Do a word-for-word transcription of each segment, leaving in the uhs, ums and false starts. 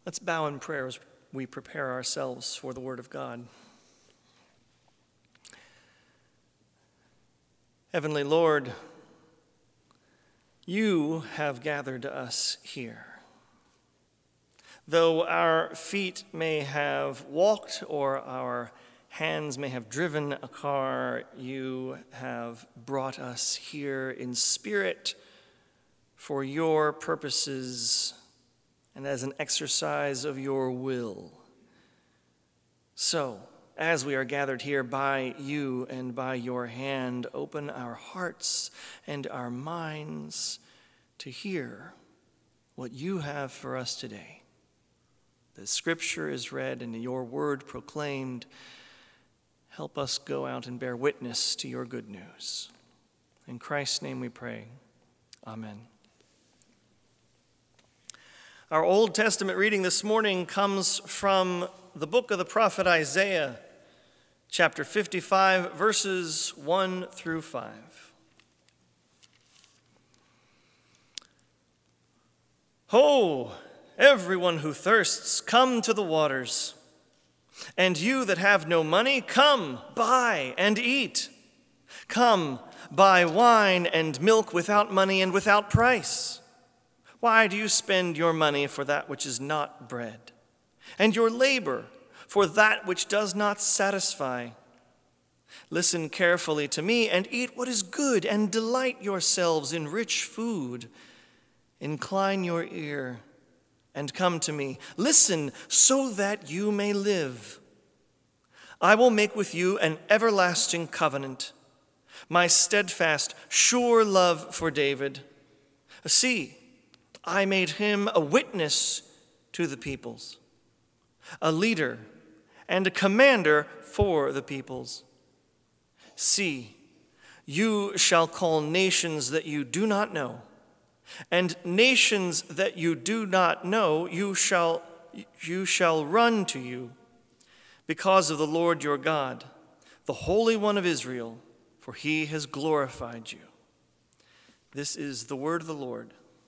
Let's bow in prayer as we prepare ourselves for the Word of God. Heavenly Lord, you have gathered us here. Though our feet may have walked or our hands may have driven a car, you have brought us here in spirit for your purposes and as an exercise of your will. So, as we are gathered here by you and by your hand, open our hearts and our minds to hear what you have for us today. The scripture is read and your word proclaimed. Help us go out and bear witness to your good news. In Christ's name we pray. Amen. Our Old Testament reading this morning comes from the book of the prophet Isaiah, chapter fifty-five, verses one through five. Ho, everyone who thirsts, come to the waters. And you that have no money, come, buy and eat. Come, buy wine and milk without money and without price. Why do you spend your money for that which is not bread, and your labor for that which does not satisfy? Listen carefully to me and eat what is good, and delight yourselves in rich food. Incline your ear and come to me. Listen so that you may live. I will make with you an everlasting covenant, my steadfast, sure love for David. See, I made him a witness to the peoples, a leader and a commander for the peoples. See, you shall call nations that you do not know, and nations that you do not know, you shall, you shall run to you because of the Lord your God, the Holy One of Israel, for he has glorified you. This is the word of the Lord.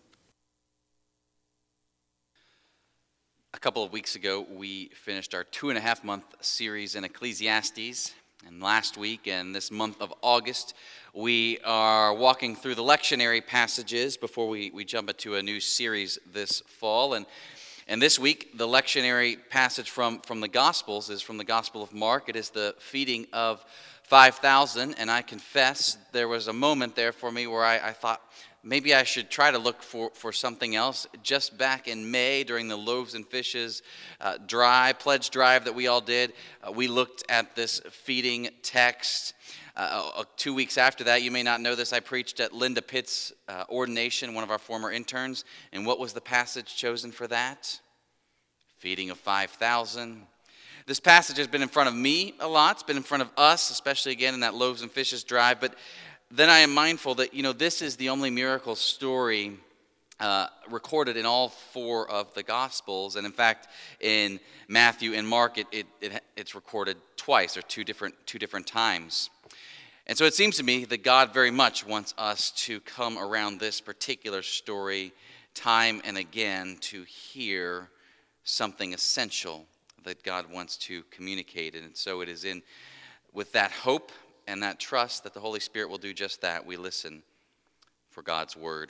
A couple of weeks ago, we finished our two and a half month series in Ecclesiastes. And last week and this month of August, we are walking through the lectionary passages before we, we jump into a new series this fall. And, and this week, the lectionary passage from, from the Gospels is from the Gospel of Mark. It is the feeding of five thousand. And I confess there was a moment there for me where I, I thought, maybe I should try to look for, for something else. Just back in May, during the Loaves and Fishes uh, drive, pledge drive that we all did, uh, we looked at this feeding text. Uh, uh, two weeks after that, you may not know this, I preached at Linda Pitt's uh, ordination, one of our former interns. And what was the passage chosen for that? Feeding of five thousand. This passage has been in front of me a lot. It's been in front of us, especially again in that Loaves and Fishes drive. But then I am mindful that, you know, this is the only miracle story uh, recorded in all four of the Gospels. And in fact, in Matthew and Mark, it, it, it it's recorded twice, or two different two different times. And so it seems to me that God very much wants us to come around this particular story time and again to hear something essential that God wants to communicate. And so it is in with that hope and that trust that the Holy Spirit will do just that. We listen for God's word.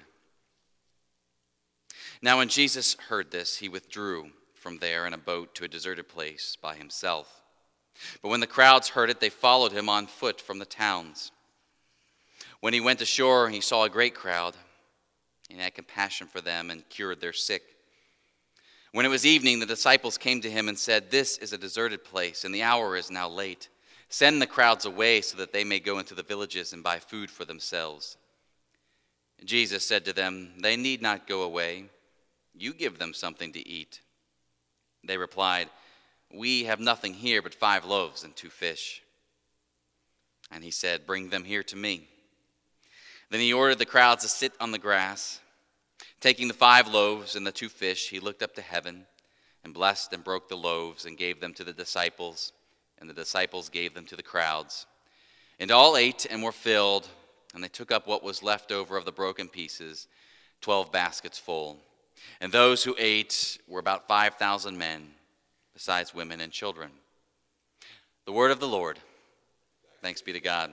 Now when Jesus heard this, he withdrew from there in a boat to a deserted place by himself. But when the crowds heard it, they followed him on foot from the towns. When he went ashore, he saw a great crowd, and had compassion for them and cured their sick. When it was evening, the disciples came to him and said, "This is a deserted place, and the hour is now late. Send the crowds away so that they may go into the villages and buy food for themselves." And Jesus said to them, "They need not go away. You give them something to eat." They replied, "We have nothing here but five loaves and two fish." And he said, "Bring them here to me." Then he ordered the crowds to sit on the grass. Taking the five loaves and the two fish, he looked up to heaven and blessed and broke the loaves and gave them to the disciples, and the disciples gave them to the crowds. And all ate and were filled, and they took up what was left over of the broken pieces, twelve baskets full. And those who ate were about five thousand men, besides women and children. The word of the Lord. Thanks be to God.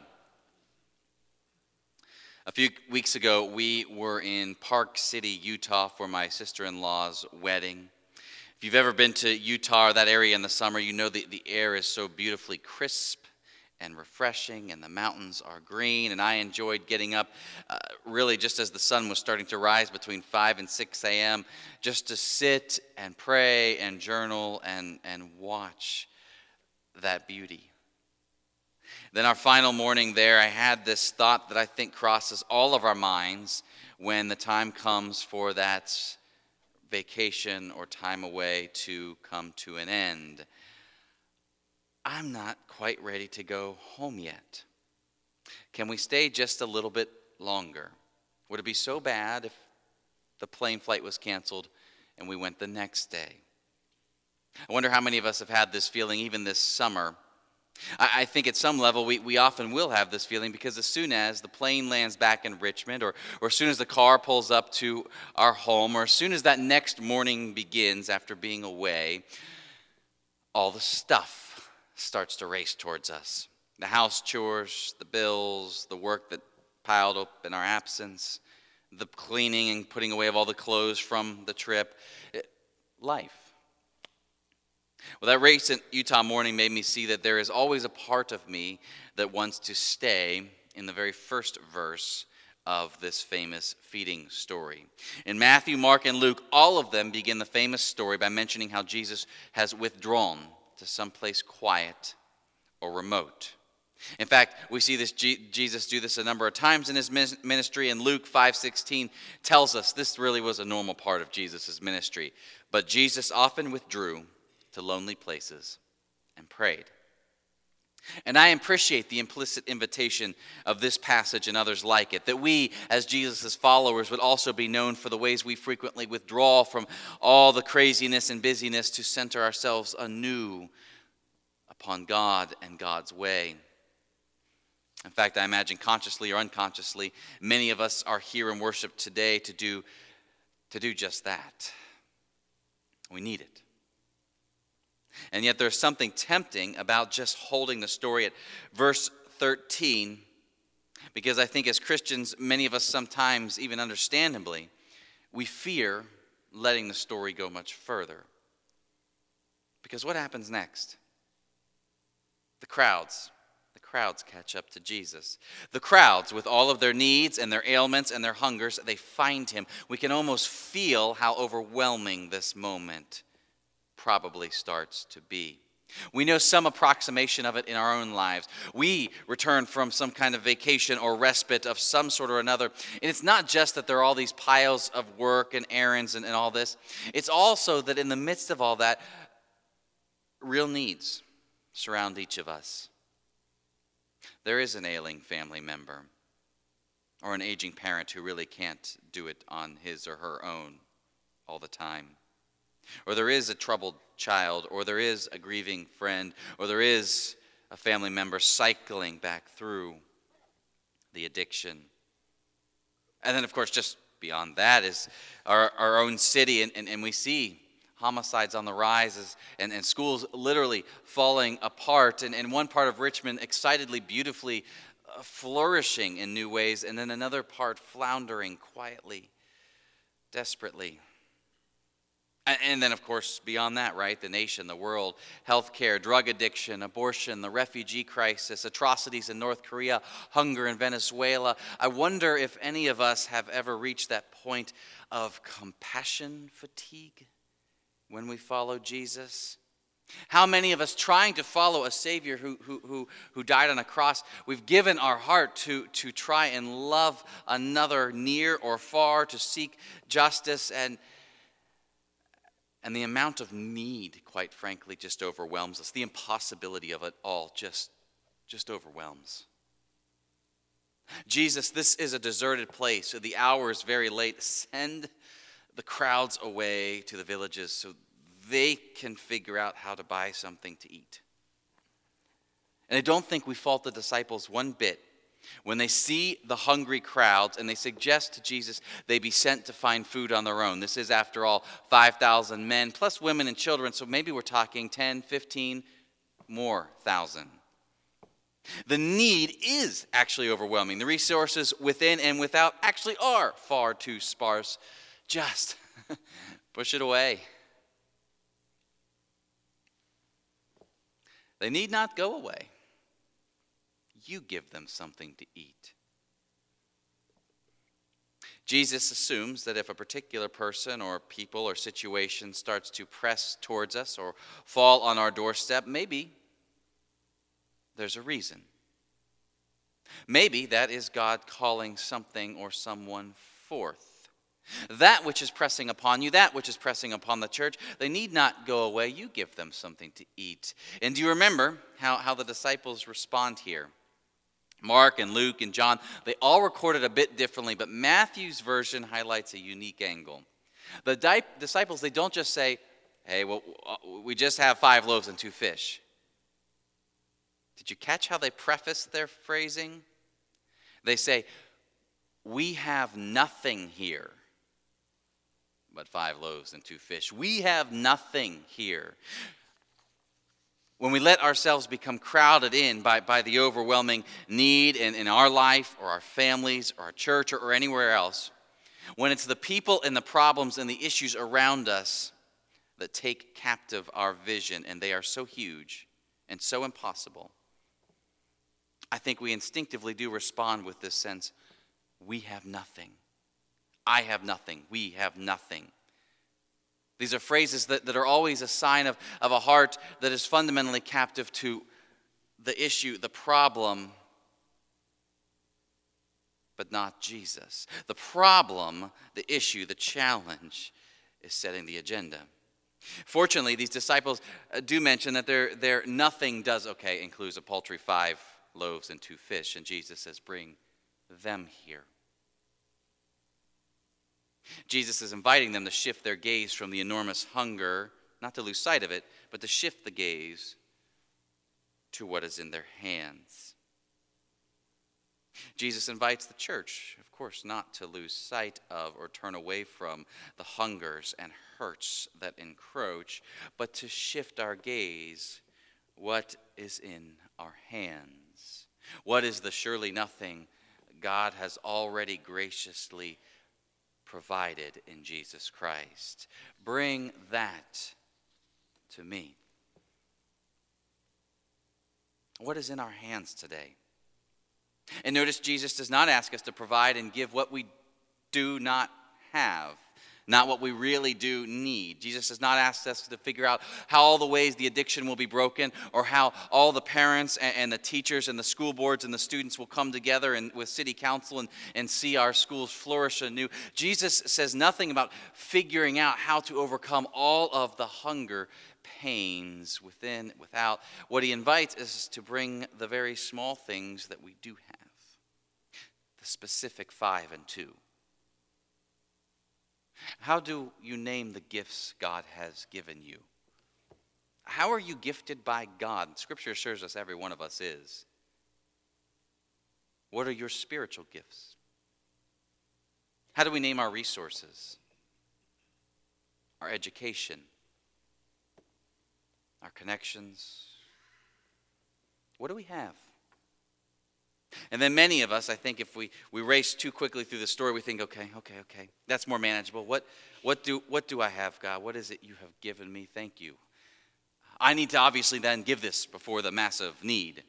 A few weeks ago, we were in Park City, Utah for my sister-in-law's wedding. If you've ever been to Utah or that area in the summer, you know the, the air is so beautifully crisp and refreshing, and the mountains are green, and I enjoyed getting up uh, really just as the sun was starting to rise between five and six a.m. just to sit and pray and journal and, and watch that beauty. Then our final morning there, I had this thought that I think crosses all of our minds when the time comes for that vacation or time away to come to an end. I'm not quite ready to go home yet. Can we stay just a little bit longer? Would it be so bad if the plane flight was canceled and we went the next day? I wonder how many of us have had this feeling even this summer. I, I think at some level we, we often will have this feeling because as soon as the plane lands back in Richmond or, or as soon as the car pulls up to our home or as soon as that next morning begins after being away, all the stuff starts to race towards us. The house chores, the bills, the work that piled up in our absence, the cleaning and putting away of all the clothes from the trip. It, life. Well, that recent Utah morning made me see that there is always a part of me that wants to stay in the very first verse of this famous feeding story. In Matthew, Mark, and Luke, all of them begin the famous story by mentioning how Jesus has withdrawn to someplace quiet or remote. In fact, we see this G- Jesus do this a number of times in his ministry, and Luke five sixteen tells us this really was a normal part of Jesus' ministry. But Jesus often withdrew to lonely places and prayed. And I appreciate the implicit invitation of this passage and others like it, that we, as Jesus' followers, would also be known for the ways we frequently withdraw from all the craziness and busyness to center ourselves anew upon God and God's way. In fact, I imagine consciously or unconsciously, many of us are here in worship today to do, to do just that. We need it. And yet there's something tempting about just holding the story at verse thirteen, because I think as Christians, many of us sometimes, even understandably, we fear letting the story go much further. Because what happens next? The crowds. The crowds catch up to Jesus. The crowds, with all of their needs and their ailments and their hungers, they find him. We can almost feel how overwhelming this moment probably starts to be. We know some approximation of it in our own lives. We return from some kind of vacation or respite of some sort or another. And it's not just that there are all these piles of work and errands and, and all this. It's also that in the midst of all that, real needs surround each of us. There is an ailing family member or an aging parent who really can't do it on his or her own all the time. Or there is a troubled child, or there is a grieving friend, or there is a family member cycling back through the addiction. And then, of course, just beyond that is our, our own city, and, and, and we see homicides on the rise and, and schools literally falling apart, and, and one part of Richmond excitedly, beautifully uh, flourishing in new ways, and then another part floundering quietly, desperately. And then, of course, beyond that, right, the nation, the world, healthcare, drug addiction, abortion, the refugee crisis, atrocities in North Korea, hunger in Venezuela. I wonder if any of us have ever reached that point of compassion fatigue when we follow Jesus. How many of us trying to follow a Savior who, who, who, who died on a cross, we've given our heart to, to try and love another near or far, to seek justice, and And the amount of need, quite frankly, just overwhelms us. The impossibility of it all just, just overwhelms. Jesus, this is a deserted place. So the hour is very late. Send the crowds away to the villages so they can figure out how to buy something to eat. And I don't think we fault the disciples one bit when they see the hungry crowds and they suggest to Jesus they be sent to find food on their own. This is, after all, five thousand men plus women and children, so maybe we're talking ten, fifteen more thousand. The need is actually overwhelming. The resources within and without actually are far too sparse. Just push it away. They need not go away. You give them something to eat. Jesus assumes that if a particular person or people or situation starts to press towards us or fall on our doorstep, maybe there's a reason. Maybe that is God calling something or someone forth. That which is pressing upon you, that which is pressing upon the church, they need not go away. You give them something to eat. And do you remember how, how the disciples respond here? Mark and Luke and John, they all recorded a bit differently, but Matthew's version highlights a unique angle. The di- disciples, they don't just say, hey, well, we just have five loaves and two fish. Did you catch how they preface their phrasing? They say, we have nothing here but five loaves and two fish. We have nothing here. When we let ourselves become crowded in by, by the overwhelming need in, in our life or our families or our church or, or anywhere else, when it's the people and the problems and the issues around us that take captive our vision, and they are so huge and so impossible, I think we instinctively do respond with this sense, we have nothing. I have nothing. We have nothing. These are phrases that, that are always a sign of, of a heart that is fundamentally captive to the issue, the problem, but not Jesus. The problem, the issue, the challenge is setting the agenda. Fortunately, these disciples do mention that their, their nothing does, okay, includes a paltry five loaves and two fish, and Jesus says, bring them here. Jesus is inviting them to shift their gaze from the enormous hunger, not to lose sight of it, but to shift the gaze to what is in their hands. Jesus invites the church, of course, not to lose sight of or turn away from the hungers and hurts that encroach, but to shift our gaze, what is in our hands? What is the surely nothing God has already graciously provided in Jesus Christ? Bring that to me. What is in our hands today? And notice Jesus does not ask us to provide and give what we do not have, not what we really do need. Jesus does not ask us to figure out how all the ways the addiction will be broken, or how all the parents and, and the teachers and the school boards and the students will come together and with city council and, and see our schools flourish anew. Jesus says nothing about figuring out how to overcome all of the hunger pains within, without. What he invites is to bring the very small things that we do have, the specific five and two. How do you name the gifts God has given you? How are you gifted by God? Scripture assures us every one of us is. What are your spiritual gifts? How do we name our resources? Our education? Our connections? What do we have? And then many of us, I think, if we, we race too quickly through the story, we think, okay, okay, okay, that's more manageable. What, what, do, what do I have, God? What is it you have given me? Thank you. I need to obviously then give this before the massive need.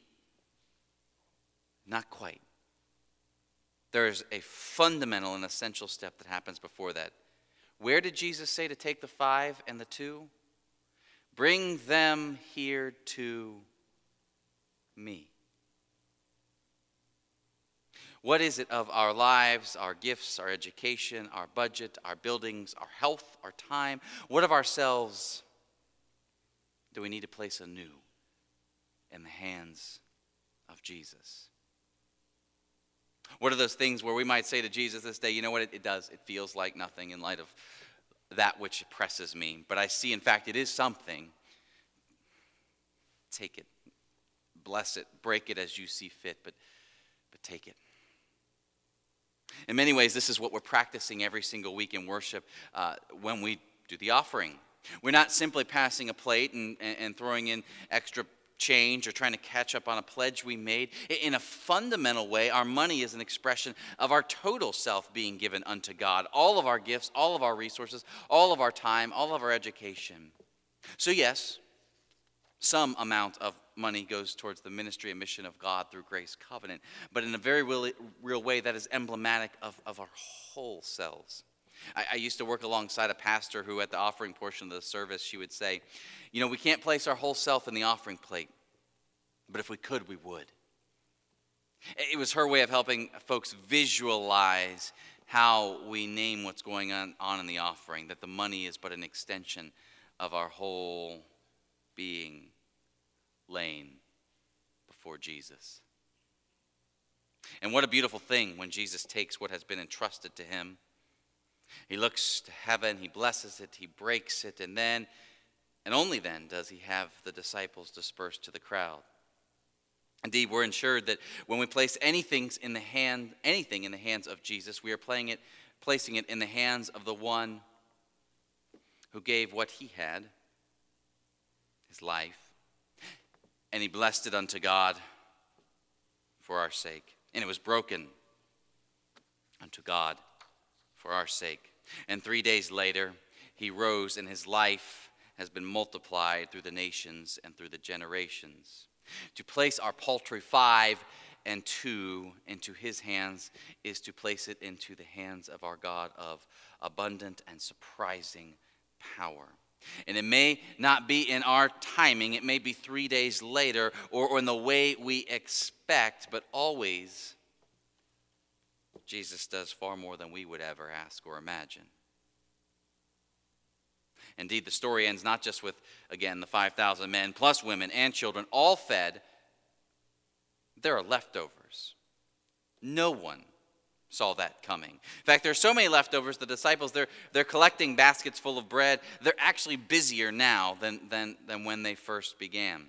Not quite. There is a fundamental and essential step that happens before that. Where did Jesus say to take the five and the two? Bring them here to me. What is it of our lives, our gifts, our education, our budget, our buildings, our health, our time? What of ourselves do we need to place anew in the hands of Jesus? What are those things where we might say to Jesus this day, you know what, it, it does, it feels like nothing in light of that which presses me, but I see, in fact, it is something. Take it, bless it, break it as you see fit, but but take it. In many ways, this is what we're practicing every single week in worship uh, when we do the offering. We're not simply passing a plate and, and, and throwing in extra change or trying to catch up on a pledge we made. In a fundamental way, our money is an expression of our total self being given unto God. All of our gifts, all of our resources, all of our time, all of our education. So yes, some amount of money goes towards the ministry and mission of God through Grace Covenant, but in a very real, real way that is emblematic of, of our whole selves. I, I used to work alongside a pastor who at the offering portion of the service, she would say, you know, we can't place our whole self in the offering plate, but if we could, we would. It was her way of helping folks visualize how we name what's going on, on in the offering, that the money is but an extension of our whole being laying before Jesus. And what a beautiful thing when Jesus takes what has been entrusted to him. He looks to heaven, he blesses it, he breaks it, and then, and only then, does he have the disciples disperse to the crowd. Indeed, we're ensured that when we place anything in the hand, anything in the hands of Jesus, we are playing it, placing it in the hands of the one who gave what he had, his life, and he blessed it unto God for our sake. And it was broken unto God for our sake. And three days later, he rose, and his life has been multiplied through the nations and through the generations. To place our paltry five and two into his hands is to place it into the hands of our God of abundant and surprising power. And it may not be in our timing, it may be three days later or, or in the way we expect, but always Jesus does far more than we would ever ask or imagine. Indeed, the story ends not just with, again, the five thousand men plus women and children all fed. There are leftovers. No one saw that coming. In fact, there are so many leftovers, the disciples, they're, they're collecting baskets full of bread. They're actually busier now than, than, than when they first began.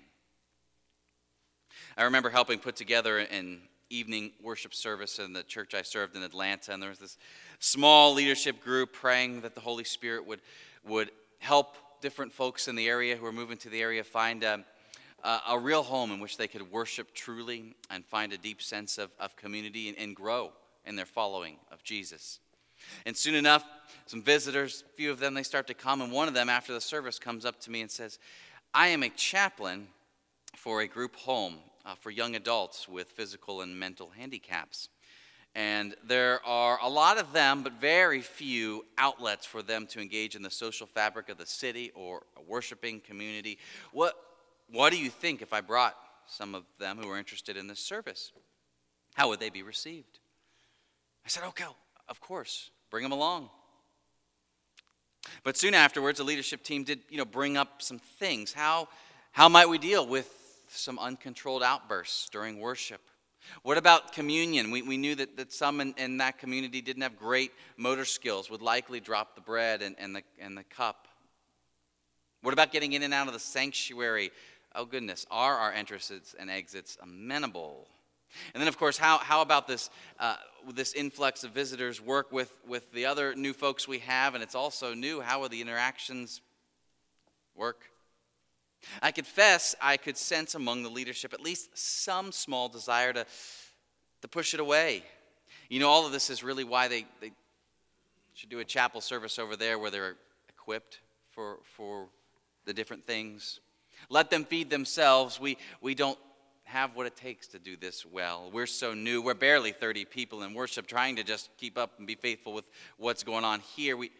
I remember helping put together an evening worship service in the church I served in Atlanta, and there was this small leadership group praying that the Holy Spirit would, would help different folks in the area who are moving to the area find a, a, a real home in which they could worship truly and find a deep sense of, of community and, and grow in their following of Jesus. And soon enough, some visitors, a few of them, they start to come, and one of them after the service comes up to me and says, I am a chaplain for a group home uh, for young adults with physical and mental handicaps. And there are a lot of them, but very few outlets for them to engage in the social fabric of the city or a worshiping community. What, what do you think if I brought some of them who are interested in this service? How would they be received? I said, okay, of course, bring them along. But soon afterwards, the leadership team did, you know, bring up some things. How, how might we deal with some uncontrolled outbursts during worship? What about communion? We, we knew that, that some in, in that community didn't have great motor skills, would likely drop the bread and, and, the, and the cup. What about getting in and out of the sanctuary? Oh goodness, are our entrances and exits amenable? And then, of course, how, how about this uh, this influx of visitors work with, with the other new folks we have, and it's also new. How will the interactions work? I confess I could sense among the leadership at least some small desire to, to push it away. You know, all of this is really why they, they should do a chapel service over there where they're equipped for, for the different things. Let them feed themselves. We, we don't have what it takes to do this well. We're so new. We're barely thirty people in worship trying to just keep up and be faithful with what's going on here. We,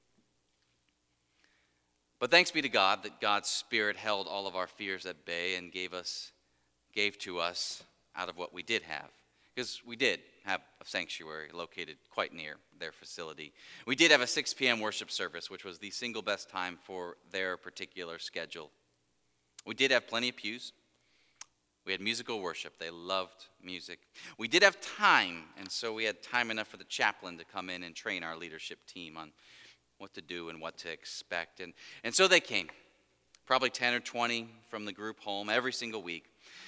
but thanks be to God that God's Spirit held all of our fears at bay and gave us, gave to us out of what we did have. Because we did have a sanctuary located quite near their facility. We did have a six p.m. worship service, which was the single best time for their particular schedule. We did have plenty of pews. We had musical worship. They loved music. We did have time, and so we had time enough for the chaplain to come in and train our leadership team on what to do and what to expect. And, and so they came, probably ten or twenty from the group home every single week.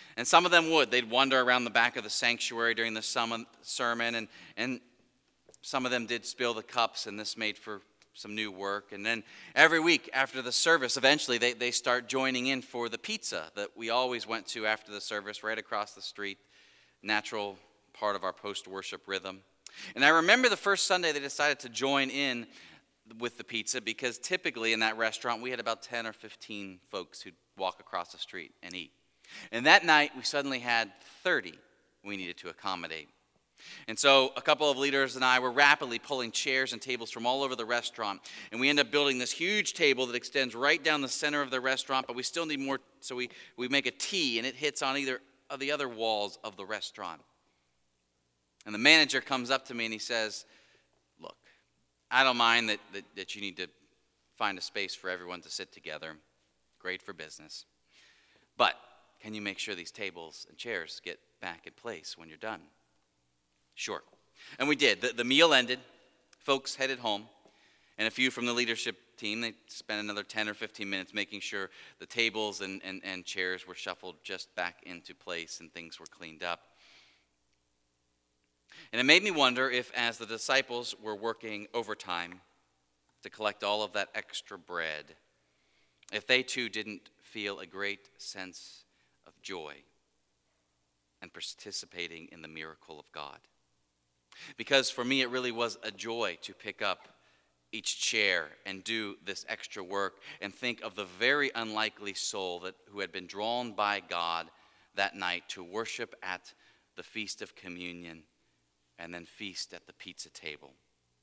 And some of them would. They'd wander around the back of the sanctuary during the sermon, and, and some of them did spill the cups, and this made for some new work. And then every week after the service, eventually they, they start joining in for the pizza that we always went to after the service right across the street, natural part of our post-worship rhythm. And I remember the first Sunday they decided to join in with the pizza because typically in that restaurant we had about ten or fifteen folks who'd walk across the street and eat. And that night we suddenly had thirty we needed to accommodate. And so a couple of leaders and I were rapidly pulling chairs and tables from all over the restaurant. And we end up building this huge table that extends right down the center of the restaurant, but we still need more, so we, we make a T, and it hits on either of the other walls of the restaurant. And the manager comes up to me and he says, look, I don't mind that, that, that you need to find a space for everyone to sit together. Great for business. But can you make sure these tables and chairs get back in place when you're done? Sure. And we did. The, the meal ended. Folks headed home. And a few from the leadership team, they spent another ten or fifteen minutes making sure the tables and, and, and chairs were shuffled just back into place and things were cleaned up. And it made me wonder if, as the disciples were working overtime to collect all of that extra bread, if they too didn't feel a great sense of joy and participating in the miracle of God. Because for me, it really was a joy to pick up each chair and do this extra work and think of the very unlikely soul that who had been drawn by God that night to worship at the Feast of Communion and then feast at the pizza table.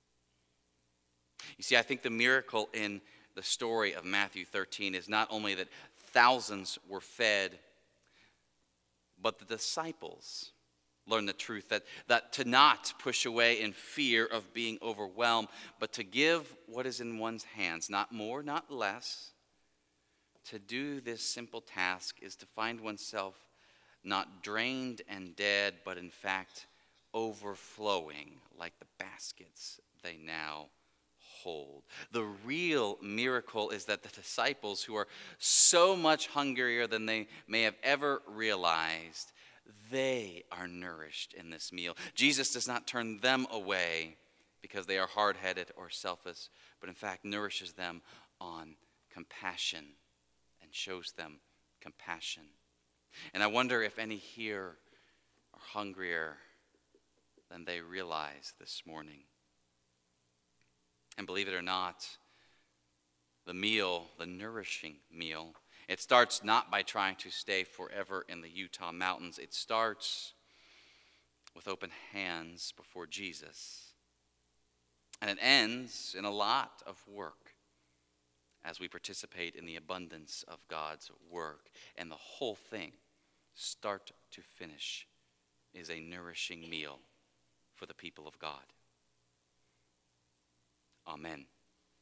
You see, I think the miracle in the story of Matthew thirteen is not only that thousands were fed, but the disciples learned the truth that, that to not push away in fear of being overwhelmed, but to give what is in one's hands, not more, not less. To do this simple task is to find oneself not drained and dead, but in fact overflowing like the baskets they now hold. The real miracle is that the disciples, who are so much hungrier than they may have ever realized, they are nourished in this meal. Jesus does not turn them away because they are hard-headed or selfish, but in fact nourishes them on compassion and shows them compassion. And I wonder if any here are hungrier than they realize this morning. And believe it or not, the meal, the nourishing meal, it starts not by trying to stay forever in the Utah mountains. It starts with open hands before Jesus. And it ends in a lot of work as we participate in the abundance of God's work. And the whole thing, start to finish, is a nourishing meal for the people of God. Amen.